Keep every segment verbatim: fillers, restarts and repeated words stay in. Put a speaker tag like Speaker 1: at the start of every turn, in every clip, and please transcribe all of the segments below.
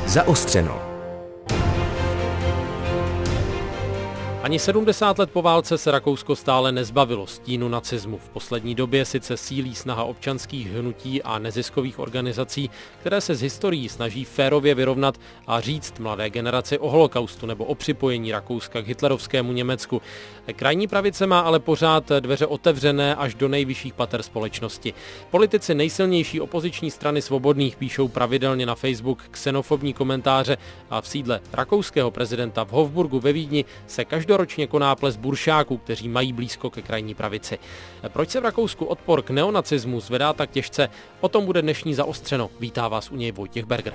Speaker 1: Zaostřeno. Ani sedmdesát let po válce se Rakousko stále nezbavilo stínu nacismu. V poslední době sice sílí snaha občanských hnutí a neziskových organizací, které se z historií snaží férově vyrovnat a říct mladé generaci o holokaustu nebo o připojení Rakouska k hitlerovskému Německu. Krajní pravice má ale pořád dveře otevřené až do nejvyšších pater společnosti. Politici nejsilnější opoziční strany Svobodných píšou pravidelně na Facebook xenofobní komentáře a v sídle rakouského prezidenta v Hofburgu ve Vídni se každoročně koná ples buršáků, kteří mají blízko ke krajní pravici. Proč se v Rakousku odpor k neonacismu zvedá tak těžce? O tom bude dnešní Zaostřeno. Vítá vás u něj Vojtěch Berger.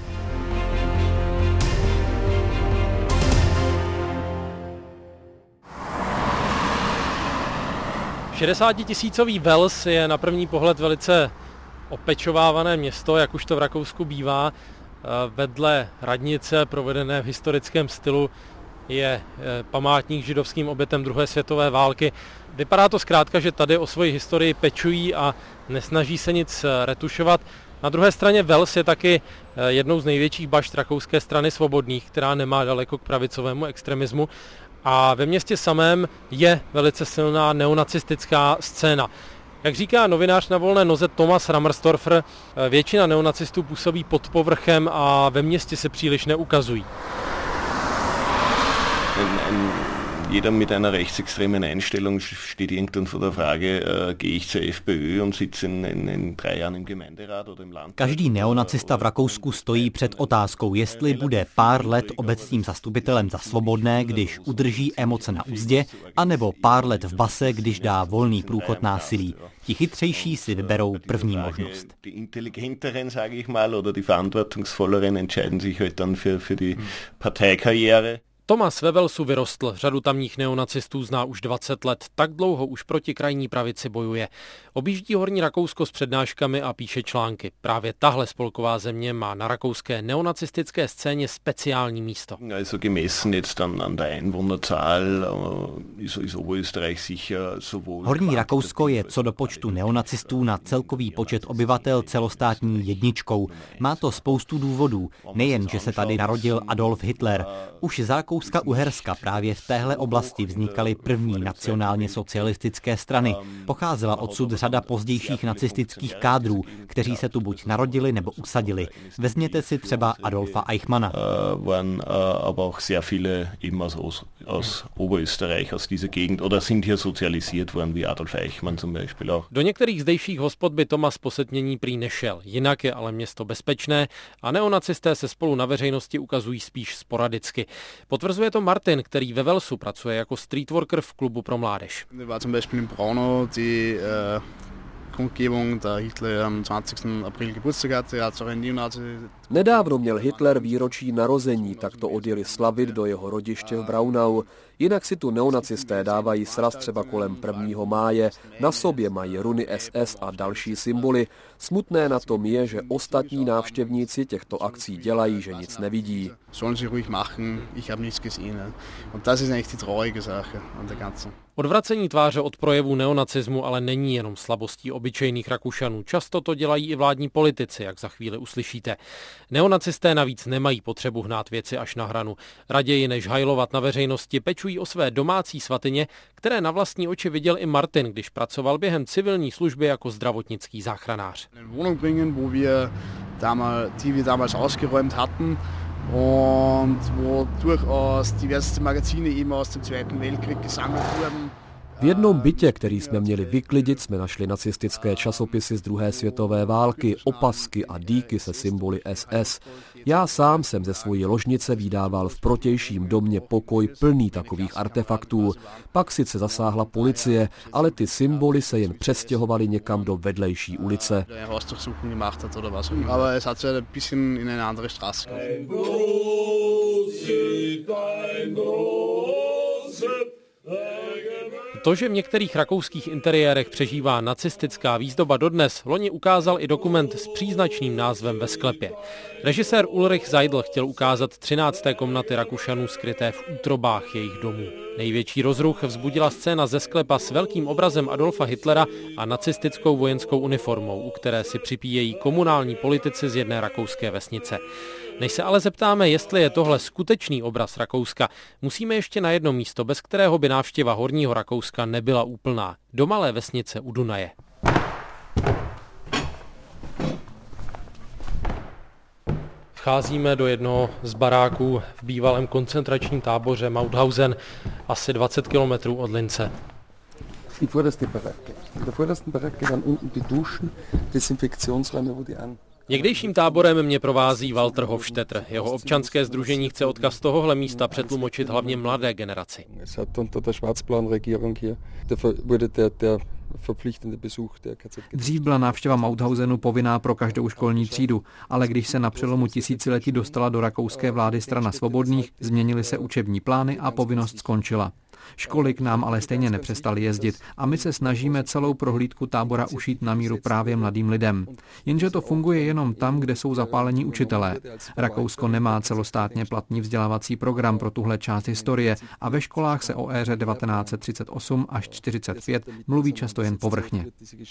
Speaker 1: šedesátitisícový Wels je na první pohled velice opečovávané město, jak už to v Rakousku bývá. Vedle radnice provedené v historickém stylu je památník židovským obětem druhé světové války. Vypadá to zkrátka, že tady o svoji historii pečují a nesnaží se nic retušovat. Na druhé straně Wels je taky jednou z největších bašt rakouské strany Svobodných, která nemá daleko k pravicovému extremismu. A ve městě samém je velice silná neonacistická scéna. Jak říká novinář na volné noze Thomas Rammerstorfer, většina neonacistů působí pod povrchem a ve městě se příliš neukazují.
Speaker 2: Ein, ein, jeder mit einer rechtsextremen Einstellung steht irgendwann vor der Frage, äh, gehe ich zur FPÖ und sitze in, in, in drei Jahren im Gemeinderat oder im Land.
Speaker 3: Každý neonacista v Rakousku stojí před otázkou, jestli bude pár let obecním zastupitelem za Svobodné, když udrží emoce na uzdě, anebo pár let v base, když dá volný průchod násilí. Ti chytřejší si vyberou první možnost.
Speaker 2: Die intelligenteren, sage ich mal, oder die verantwortungsvolleren entscheiden sich halt dann für, für die Parteikarriere.
Speaker 1: Thomas ve Welsu vyrostl, řadu tamních neonacistů zná už dvacet let, tak dlouho už proti krajní pravici bojuje. Objíždí Horní Rakousko s přednáškami a píše články. Právě tahle spolková země má na rakouské neonacistické scéně speciální místo.
Speaker 2: Also gemessen jetzt an, an der Einwohnerzahl ist, ist Oberösterreich sicher sowohl.
Speaker 3: Horní Rakousko je co do počtu neonacistů na celkový počet obyvatel celostátní jedničkou. Má to spoustu důvodů, nejen, že se tady narodil Adolf Hitler. Už za Rakouska-Uherska právě v téhle oblasti vznikaly první nacionálně socialistické strany. Pocházela odsud řada pozdějších nacistických kádrů, kteří se tu buď narodili nebo usadili. Vezměte si třeba Adolfa Eichmanna.
Speaker 2: Waren aber auch sehr viele eben aus, aus Oberösterreich, aus dieser Gegend, oder sind hier sozialisiert worden, wie Adolf Eichmann zum Beispiel auch.
Speaker 1: Do některých zdejších hospod by Thomas po setmění prý nešel, jinak je ale město bezpečné a neonacisté se spolu na veřejnosti ukazují spíš sporadicky. Potvrzuje to Martin, který ve Welsu pracuje jako streetworker v klubu pro mládež.
Speaker 4: Nedávno měl Hitler výročí narození, tak to odjeli slavit do jeho rodiště v Braunau. Jinak si tu neonacisté dávají sraz třeba kolem prvního máje, na sobě mají runy S S a další symboly. Smutné na tom je, že ostatní návštěvníci těchto akcí dělají, že nic nevidí.
Speaker 1: Odvracení tváře od projevů neonacismu ale není jenom slabostí obyčejných Rakušanů. Často to dělají i vládní politici, jak za chvíli uslyšíte. Neonacisté navíc nemají potřebu hnát věci až na hranu. Raději než hajlovat na veřejnosti pečují o své domácí svatyně, které na vlastní oči viděl i Martin, když pracoval během civilní služby jako zdravotnický záchranář.
Speaker 5: Und wo durchaus diverse Magazine eben aus dem Zweiten Weltkrieg gesammelt wurden.
Speaker 4: V jednom bytě, který jsme měli vyklidit, jsme našli nacistické časopisy z druhé světové války, opasky a dýky se symboly S S. Já sám jsem ze svojí ložnice vydával v protějším domě pokoj plný takových artefaktů. Pak sice zasáhla policie, ale ty symboly se jen přestěhovaly někam do vedlejší ulice.
Speaker 5: Aber es hat so ein bisschen in eine andere Straße gegangen.
Speaker 1: To, že v některých rakouských interiérech přežívá nacistická výzdoba dodnes, loni ukázal i dokument s příznačným názvem Ve sklepě. Režisér Ulrich Seidl chtěl ukázat třinácté komnaty Rakušanů skryté v útrobách jejich domů. Největší rozruch vzbudila scéna ze sklepa s velkým obrazem Adolfa Hitlera a nacistickou vojenskou uniformou, u které si připíjejí komunální politici z jedné rakouské vesnice. Než se ale zeptáme, jestli je tohle skutečný obraz Rakouska, musíme ještě na jedno místo, bez kterého by návštěva Horního Rakouska nebyla úplná. Do malé vesnice u Dunaje. Vcházíme do jednoho z baráků v bývalém koncentračním táboře Mauthausen, asi dvacet kilometrů od Lince.
Speaker 6: Die vorderste Baracke. In der vordersten Baracke waren unten die Duschen, Desinfektionsräume, wo die an.
Speaker 1: Někdejším táborem mě provází Walter Hofstetter. Jeho občanské sdružení chce odkaz tohohle místa přetlumočit hlavně mladé generaci.
Speaker 6: Es hat unter der schwarz-blauen Regierung hier wurde der der verpflichtende Besuch der K Z.
Speaker 7: Dřív byla návštěva Mauthausenu povinná pro každou školní třídu, ale když se na přelomu tisíciletí dostala do rakouské vlády strana svobodných, změnily se učební plány a povinnost skončila. Školy k nám ale stejně nepřestaly jezdit a my se snažíme celou prohlídku tábora ušít na míru právě mladým lidem. Jenže to funguje jenom tam, kde jsou zapálení učitelé. Rakousko nemá celostátně platný vzdělávací program pro tuhle část historie a ve školách se o éře devatenáct set třicet osm až čtyřicet pět mluví často jen povrchně.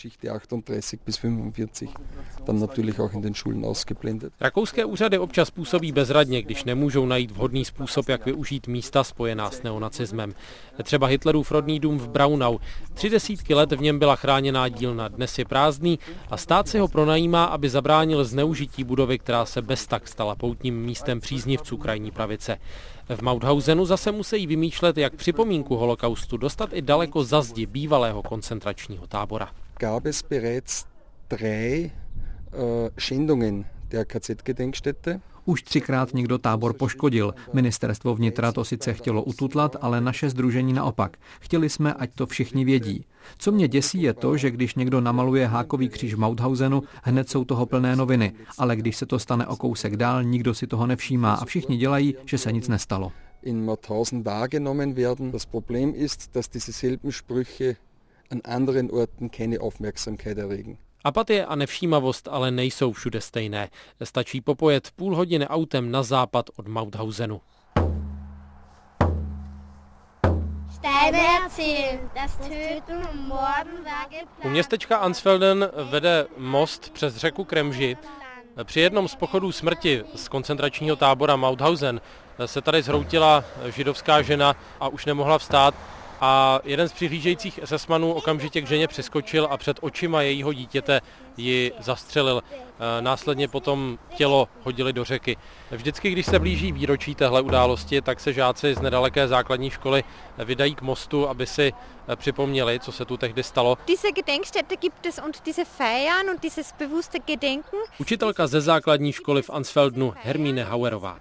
Speaker 1: Rakouské úřady občas působí bezradně, když nemůžou najít vhodný způsob, jak využít místa spojená s neonacismem. Třeba Hitlerův rodný dům v Braunau. Tři desítky let v něm byla chráněná dílna, dnes je prázdný a stát si ho pronajímá, aby zabránil zneužití budovy, která se beztak stala poutním místem příznivců krajní pravice. V Mauthausenu zase musí vymýšlet, jak připomínku holokaustu dostat i daleko za zdi bývalého koncentračního tábora.
Speaker 6: Gab es bereits drei Schändungen der K Z-Gedenkstätte.
Speaker 7: Už třikrát někdo tábor poškodil. Ministerstvo vnitra to sice chtělo ututlat, ale naše sdružení naopak. Chtěli jsme, ať to všichni vědí. Co mě děsí je to, že když někdo namaluje hákový kříž v Mauthausenu, hned jsou toho plné noviny. Ale když se to stane o kousek dál, nikdo si toho nevšímá a všichni dělají, že se nic nestalo.
Speaker 6: In Mauthausen wahrgenommen werden. Das Problem ist, dass diese selben Sprüche an anderen Orten keine Aufmerksamkeit erregen.
Speaker 1: Apatie a nevšímavost ale nejsou všude stejné. Stačí popojet půl hodiny autem na západ od Mauthausenu. U městečka Ansfelden vede most přes řeku Kremži. Při jednom z pochodů smrti z koncentračního tábora Mauthausen se tady zhroutila židovská žena a už nemohla vstát. A jeden z přihlížejících esesmanů okamžitě k ženě přiskočil a před očima jejího dítěte ji zastřelil. Následně potom tělo hodili do řeky. Vždycky, když se blíží výročí téhle události, tak se žáci z nedaleké základní školy vydají k mostu, aby si připomněli, co se tu tehdy stalo.
Speaker 8: Diese Gedenkstätte gibt es und diese Feiern und dieses bewusste Gedenken.
Speaker 1: Učitelka ze základní školy v Ansfeldenu Hermine Hauerová.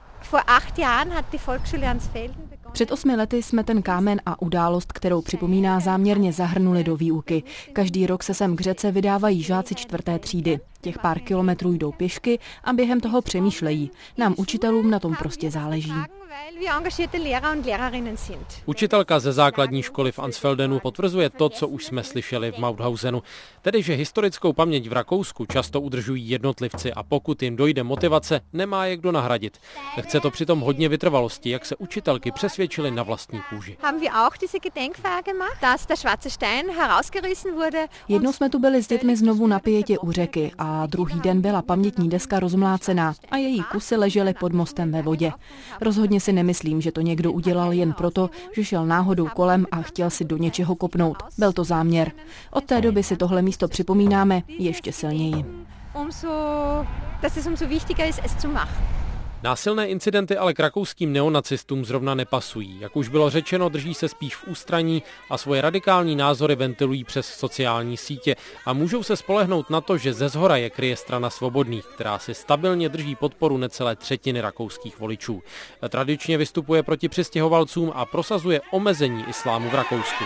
Speaker 9: Před osmi lety jsme ten kámen a událost, kterou připomíná, záměrně zahrnuli do výuky. Každý rok se sem k řece vydávají žáci čtvrté třídy. Těch pár kilometrů jdou pěšky a během toho přemýšlejí. Nám učitelům na tom prostě záleží.
Speaker 1: Učitelka ze základní školy v Ansfeldenu potvrzuje to, co už jsme slyšeli v Mauthausenu, tedy že historickou paměť v Rakousku často udržují jednotlivci a pokud jim dojde motivace, nemá je kdo nahradit. Chce to přitom hodně vytrvalosti, jak se učitelky přesvědčily na vlastní kůži.
Speaker 9: Jednou jsme tu byli s dětmi znovu na pijetě u řeky a druhý den byla pamětní deska rozmlácená a její kusy ležely pod mostem ve vodě. Rozhodně si nemyslím, že to někdo udělal jen proto, že šel náhodou kolem a chtěl si do něčeho kopnout. Byl to záměr. Od té doby si tohle místo připomínáme ještě silněji.
Speaker 1: Násilné incidenty ale k rakouským neonacistům zrovna nepasují. Jak už bylo řečeno, drží se spíš v ústraní a svoje radikální názory ventilují přes sociální sítě a můžou se spolehnout na to, že ze zhora je kryje strana svobodných, která si stabilně drží podporu necelé třetiny rakouských voličů. Tradičně vystupuje proti přistěhovalcům a prosazuje omezení islámu v Rakousku.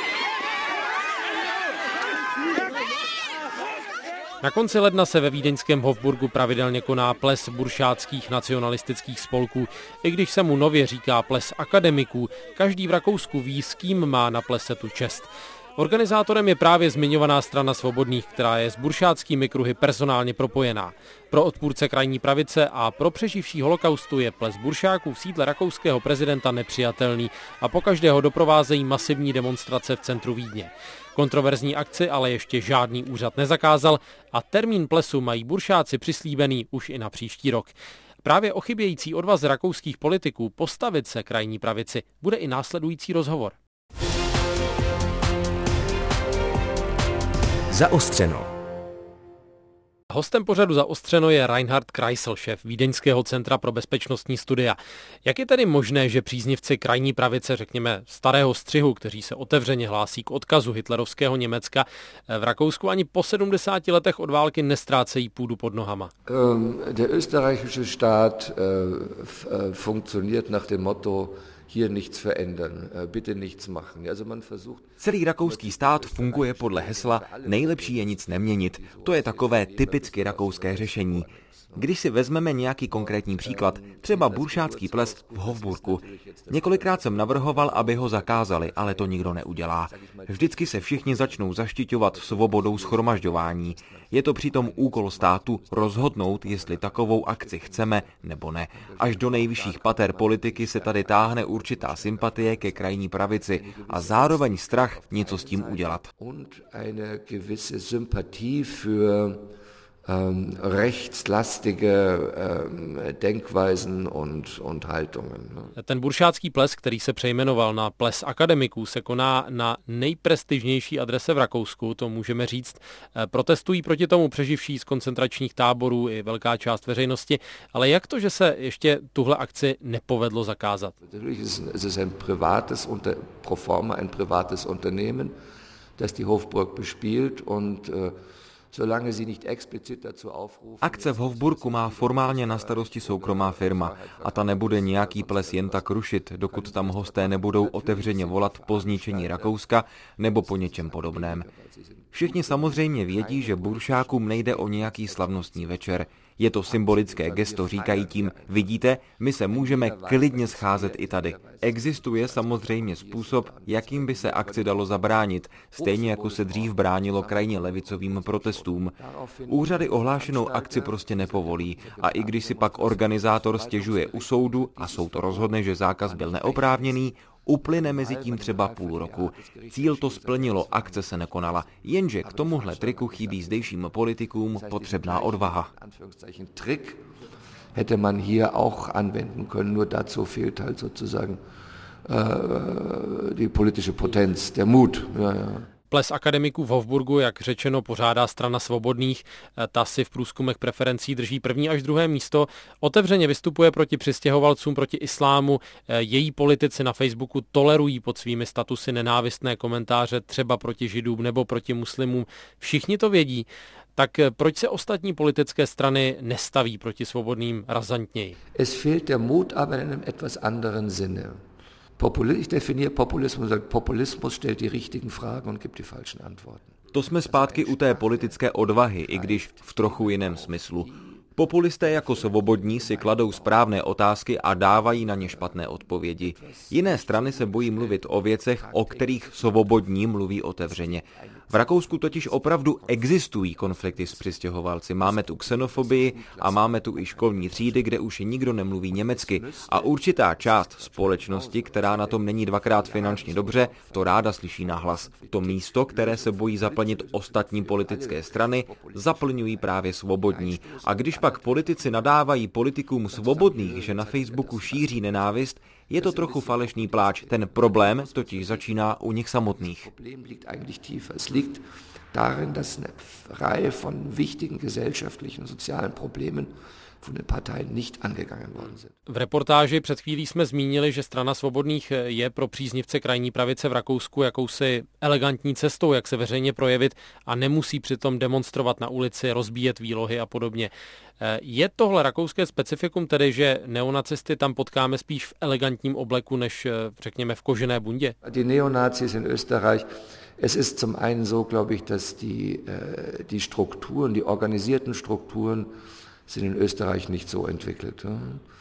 Speaker 1: Na konci ledna se ve vídeňském Hofburgu pravidelně koná ples buršátských nacionalistických spolků. I když se mu nově říká ples akademiků, každý v Rakousku ví, s kým má na plese tu čest. Organizátorem je právě zmiňovaná strana svobodných, která je s buršátskými kruhy personálně propojená. Pro odpůrce krajní pravice a pro přeživší holokaustu je ples buršáků v sídle rakouského prezidenta nepřijatelný a pokaždé ho doprovázejí masivní demonstrace v centru Vídně. Kontroverzní akci ale ještě žádný úřad nezakázal a termín plesu mají buršáci přislíbený už i na příští rok. právě o chybějící odvaze rakouských politiků postavit se krajní pravici bude i následující rozhovor.
Speaker 10: Zaostřeno.
Speaker 1: Hostem pořadu Zaostřeno je Reinhard Kreisel, šéf Vídeňského centra pro bezpečnostní studia. Jak je tedy možné, že příznivci krajní pravice, řekněme starého střihu, kteří se otevřeně hlásí k odkazu hitlerovského Německa, v Rakousku ani po sedmdesáti letech od války nestrácejí půdu pod nohama?
Speaker 11: Um, der österreichische Staat uh, funktioniert nach dem Motto hier nichts verändern, bitte nichts machen. Also man versucht...
Speaker 10: Celý rakouský stát funguje podle hesla nejlepší je nic neměnit. To je takové typicky rakouské řešení. Když si vezmeme nějaký konkrétní příklad, třeba buršátský ples v Hofburgu. Několikrát jsem navrhoval, aby ho zakázali, ale to nikdo neudělá. Vždycky se všichni začnou zaštiťovat svobodou shromažďování. Je to přitom úkol státu rozhodnout, jestli takovou akci chceme nebo ne. Až do nejvyšších pater politiky se tady táhne určitá sympatie ke krajní pravici a zároveň strach něco s tím udělat.
Speaker 11: Ähm, rechtslastige ähm, Denkweisen und, und Haltungen.
Speaker 1: Ten buršátský ples, který se přejmenoval na ples akademiků, se koná na nejprestižnější adrese v Rakousku, to můžeme říct. Protestují proti tomu přeživší z koncentračních táborů i velká část veřejnosti, ale jak to, že se ještě tuhle akci nepovedlo zakázat?
Speaker 11: Es ist ein privates, pro forma ein privates Unternehmen, das die Hofburg bespielt und
Speaker 10: Akce v Hofburgu má formálně na starosti soukromá firma a ta nebude nějaký ples jen tak rušit, dokud tam hosté nebudou otevřeně volat po zničení Rakouska nebo po něčem podobném. Všichni samozřejmě vědí, že buršákům nejde o nějaký slavnostní večer. Je to symbolické gesto, říkají tím, vidíte, my se můžeme klidně scházet i tady. Existuje samozřejmě způsob, jakým by se akci dalo zabránit, stejně jako se dřív bránilo krajně levicovým protestům. Úřady ohlášenou akci prostě nepovolí a i když si pak organizátor stěžuje u soudu a soud rozhodne, že zákaz byl neoprávněný, uplyne mezi tím třeba půl roku. Cíl to splnilo, akce se nekonala, jenže k tomuhle triku chybí zdejším politikům potřebná odvaha.
Speaker 11: Trick hätte man hier auch anwenden können, nur dazu fehlt halt sozusagen äh, die politische Potenz, der Mut. Ja, ja.
Speaker 1: Ples akademiků v Hofburgu, jak řečeno, pořádá strana svobodných. Ta si v průzkumech preferencí drží první až druhé místo. Otevřeně vystupuje proti přistěhovalcům, proti islámu. Její politici na Facebooku tolerují pod svými statusy nenávistné komentáře třeba proti židům nebo proti muslimům. Všichni to vědí. Tak proč se ostatní politické strany nestaví proti svobodným razantněji?
Speaker 11: Es fehlt der Mut, aber in einem etwas anderen Sinne. Ich definiere Populismus, Populismus stellt die richtigen Fragen und gibt die falschen Antworten.
Speaker 10: To jsme zpátky u té politické odvahy, i když v trochu jiném smyslu. Populisté jako svobodní si kladou správné otázky a dávají na ně špatné odpovědi. Jiné strany se bojí mluvit o věcech, o kterých svobodní mluví otevřeně. V Rakousku totiž opravdu existují konflikty s přistěhovalci. Máme tu xenofobii a máme tu i školní třídy, kde už nikdo nemluví německy. A určitá část společnosti, která na tom není dvakrát finančně dobře, to ráda slyší nahlas. To místo, které se bojí zaplnit ostatní politické strany, zaplňují právě svobodní. A když pak politici nadávají politikům svobodných, že na Facebooku šíří nenávist, je to trochu falešný pláč. Ten problém totiž začíná u nich samotných.
Speaker 11: Es liegt darin, dass eine Reihe von wichtigen gesellschaftlichen und sozialen Problemen von den Parteien nicht angegangen worden sind.
Speaker 1: V reportáži před chvílí jsme zmínili, že strana svobodných je pro příznivce krajní pravice v Rakousku jakousi elegantní cestou, jak se veřejně projevit a nemusí přitom demonstrovat na ulici, rozbíjet výlohy a podobně. Je tohle rakouské specifikum tedy, že neonacisty tam potkáme spíš v elegantním obleku, než řekněme v kožené bundě?
Speaker 11: Die Neonazis in Österreich, es ist zum einen so, glaube ich, dass die, die Strukturen, die organisierten Strukturen sind in Österreich nicht so entwickelt.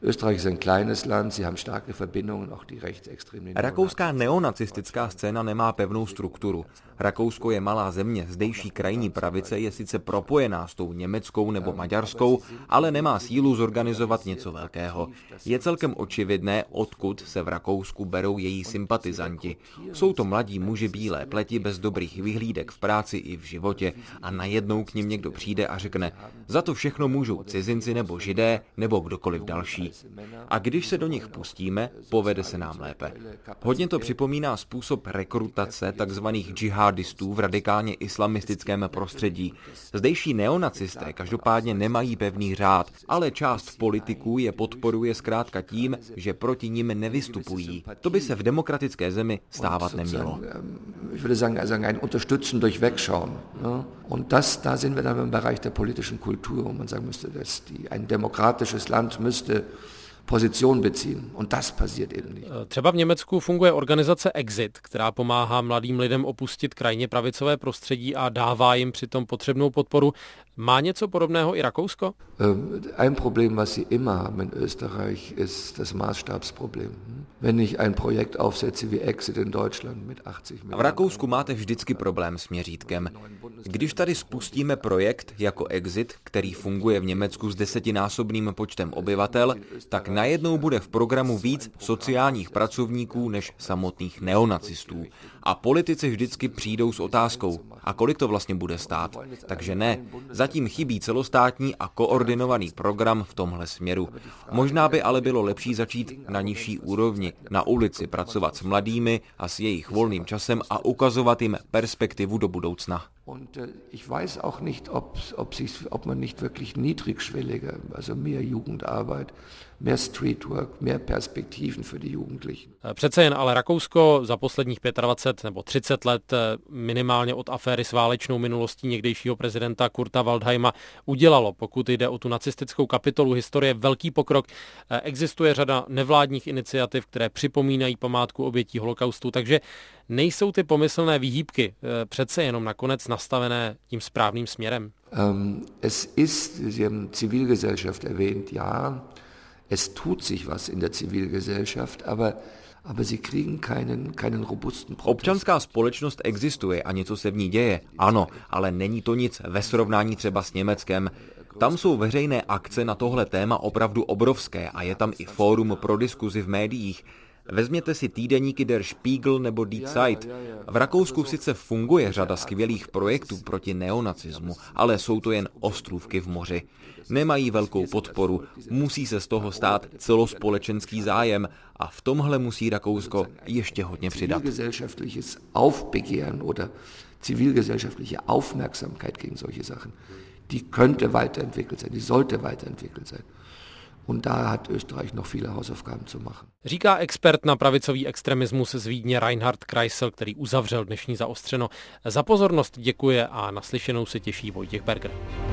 Speaker 11: Österreich ist ein kleines Land, sie haben starke Verbindungen, auch die rechtsextremen.
Speaker 10: Rakouská neonacistická scéna nemá pevnou strukturu. Rakousko je malá země, zdejší krajní pravice je sice propojená s tou německou nebo maďarskou, ale nemá sílu zorganizovat něco velkého. Je celkem očividné, odkud se v Rakousku berou její sympatizanti. Jsou to mladí muži bílé pleti bez dobrých vyhlídek v práci i v životě a najednou k nim někdo přijde a řekne, za to všechno můžou cizinci nebo židé nebo kdokoliv další. A když se do nich pustíme, povede se nám lépe. Hodně to připomíná způsob rekrutace takzvaných džihadistů v radikálně islamistickém prostředí. Zdejší neonacisté každopádně nemají pevný řád, ale část politiků je podporuje zkrátka tím, že proti nim nevystupují. To by se v demokratické zemi stávat nemělo.
Speaker 11: Ich würde sagen, also ein Unterstützen durch Wegschauen. Und das, da sind wir dann im Bereich der politischen Kultur, wo man sagen müsste, dass die, ein demokratisches Land müsste Position beziehen. Und das passiert eben nicht.
Speaker 1: Třeba v Německu funguje organizace Exit, která pomáhá mladým lidem opustit krajně pravicové prostředí a dává jim přitom potřebnou podporu. Má něco podobného i Rakousko?
Speaker 11: Ein Problem, was sie immer haben in Österreich, ist das Maßstabsproblem. Wenn ich ein Projekt aufsetze wie Exit in Deutschland mit achtzig Millionen.
Speaker 10: V Rakousku máte vždycky problém s měřítkem. Když tady spustíme projekt jako Exit, který funguje v Německu s desetinásobným počtem obyvatel, tak najednou bude v programu víc sociálních pracovníků než samotných neonacistů. A politici vždycky přijdou s otázkou, a kolik to vlastně bude stát. Takže ne, zatím chybí celostátní a koordinovaný program v tomhle směru. Možná by ale bylo lepší začít na nižší úrovni, na ulici pracovat s mladými a s jejich volným časem a ukazovat jim perspektivu do budoucna.
Speaker 11: Und äh, ich weiß auch nicht, ob, ob, sich, ob man nicht wirklich niedrigschwelliger, also mehr Jugendarbeit, mehr Streetwork, mehr Perspektiven für die Jugendlichen.
Speaker 1: Přece jen ale Rakousko za posledních dvacet pět nebo třicet let minimálně od aféry s válečnou minulostí někdejšího prezidenta Kurta Waldheima udělalo, pokud jde o tu nacistickou kapitolu historie, velký pokrok. Existuje řada nevládních iniciativ, které připomínají památku obětí holokaustu, takže nejsou ty pomyslné výhýbky přece jenom nakonec nastavené tím správným směrem?
Speaker 11: Um, es ist, Sie haben Zivilgesellschaft erwähnt, ja, es tut sich was in der Zivilgesellschaft, aber aber sie kriegen keinen, keinen robusten Protest.
Speaker 10: Občanská společnost existuje a něco se v ní děje, ano, ale není to nic ve srovnání třeba s Německem. Tam jsou veřejné akce na tohle téma opravdu obrovské a je tam i fórum pro diskuzi v médiích. Vezměte si týdeníky Der Spiegel nebo Die Zeit. V Rakousku sice funguje řada skvělých projektů proti neonacismu, ale jsou to jen ostrůvky v moři. Nemají velkou podporu, musí se z toho stát celospolečenský zájem a v tomhle musí Rakousko ještě hodně přidat.
Speaker 11: Zivilgesellschaftliches Aufbegehren oder zivilgesellschaftliche Aufmerksamkeit gegen solche Sachen, die könnte weiterentwickelt sein, die sollte weiterentwickelt sein. Und da hat Österreich noch viele Hausaufgaben zu machen.
Speaker 1: Říká expert na pravicový extremismus z Vídně Reinhard Kreisel, který uzavřel dnešní Zaostřeno. Za pozornost děkuje a naslyšenou se těší Vojtěch Berger.